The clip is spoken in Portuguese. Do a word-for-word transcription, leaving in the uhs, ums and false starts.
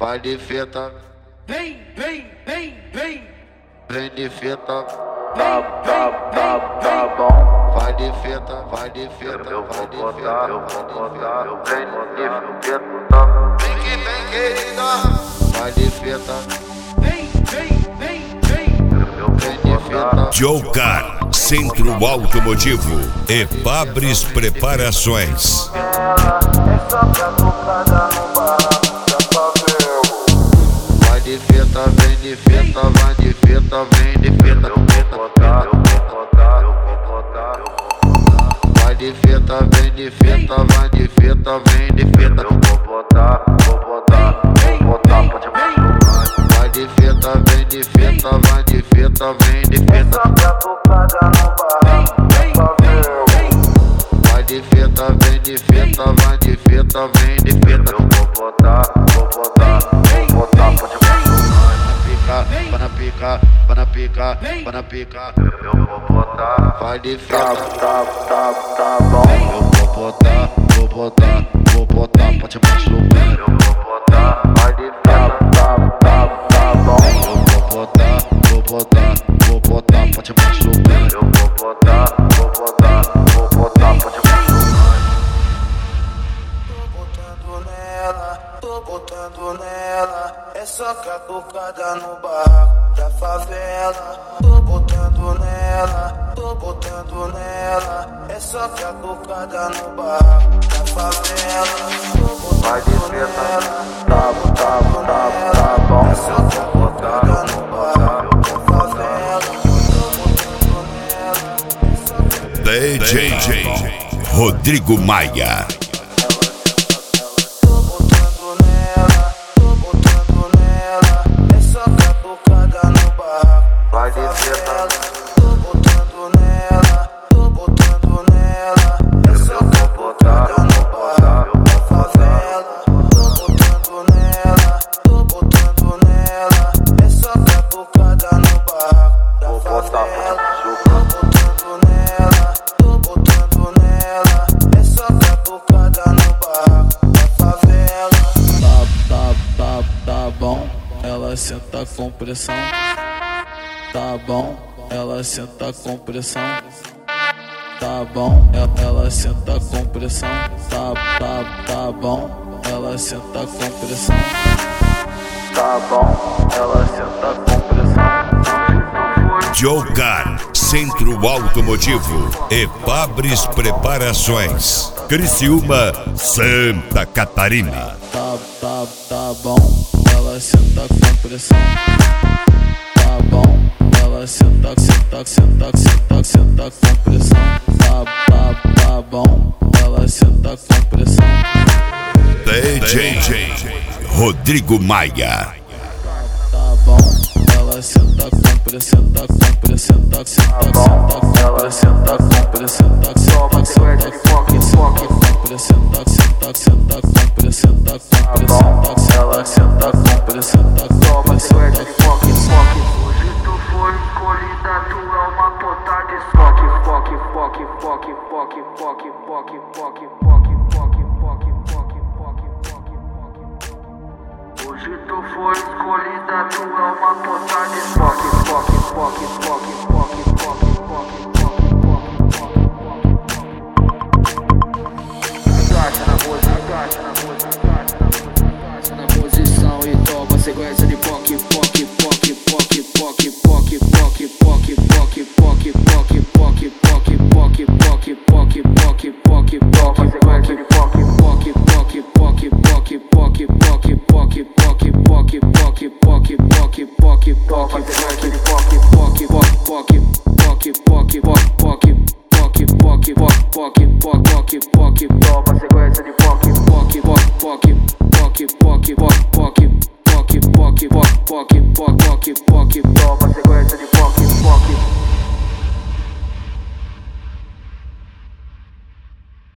vai de fita, Vem, vem, vem, vem, vem de fita, vem, Tá, vem, tá, vem, tá vem. bom. vai de fita, vai de fita, Eu vai vou de botar, eu fita, vou botar, eu vem vou de botar. fita, vem que vem querida, vai de fita, Vem, vem, vem, vem. Eu vou vem de botar. fita, Jogar Centro Automotivo e Fabris Preparações. É só pra tocada no barraco da favela. vai de fita, vem de fita, vai de fita, vem de fita, Eu vou botar, eu vou botar, eu vou botar, eu vou botar. vai de fita, vem de fita, vai de fita, vem de fita, Eu vou botar, vou botar, vou botar, pode mais. vai de fita, vem de fita, vai de fita, vem de É fita, só pra tocada no barraco da favela. vai de fita, vem de fita, vai de fita, vem de fita, Eu vou botar, vou botar, vou botar, pode mais. pica, para pica, para pica, para pica, Eu vou botar. vai de Tá, fita, tá, tá, tá bom. eu vou botar, vou botar, vou botar, pode machucar, Eu vou botar, vai de tá, tá, tá, tá bom. eu vou botar, vou botar, vou botar, pode machucar, Eu vou botar, vou botar, vou botar, pode mais. Tô botando nela, tô botando nela. É só catucada no barraco da favela. Tô botando nela, tô botando nela. É só catucada no barraco da favela. Tô botando nela, tá, tá, tá, tá bom. É só catucada no barraco da favela. Tô botando nela, é só D J Rodrigo Maia. Tô botando nela, tô botando nela. É só catucada no barraco. Vai de fita. Tô botando nela, tô botando nela. É só catucada no barraco da favela. Tô botando nela, tô botando nela. É só catucada no barraco da favela. Tô botando nela, tô botando nela. É só catucada no barraco da favela. Tá, tá, tá, tá bom, ela senta com pressão. Tá bom, ela senta com pressão. Tá bom, ela, ela senta com pressão. Tá, tá, tá bom, ela senta com pressão. Tá bom, ela senta com pressão. Jogar Centro Automotivo e Fabris Preparações. Criciúma, Santa Catarina. Tá, tá, tá bom, ela senta com pressão. Tá bom, ela senta, senta, senta, senta, senta com pressão. Tá, tá, tá bom, ela senta com pressão. D J Rodrigo Maia. Tá bom, ela senta com pressão, senta com pressão, senta, senta, senta com pressão, senta com pressão, senta, senta, senta com pressão, com pressão, senta, senta com pressão, senta com pressão, senta, senta com pressão, senta com pressão. Hoje tu foi escolhida, tu é uma pota de foque, foque, foque, foque, foque, foque, foque, foque, foque, foque, foque, foque, foque, foque, foque. Hoje tu foi escolhida, tu é uma pota de foque, foque, foque, foque, foque, foque, foque, foque, foque, foque. Agacha na posição, agacha na posição, agacha na posição e toma sequência de poque, poque, poque, poque, poque, poque, poque, poque, poque, poque, poque, poque, poque, poque, poque, poque, poque, poque, poque, sequência de poque, poque, poque, poque, poque, poque, poque, poque, poque, poque, poque, poque, poque, poque, poque, sequência de poque, poque, poque, poque, poque, poque, poque, poque, poque, poque, poque, poque, poque, Toma sequência de poque, poque, poque, poque, poque, poque, poque, poque, poque, poque, poque, poque, poque, poque, toma sequência de poque, poque.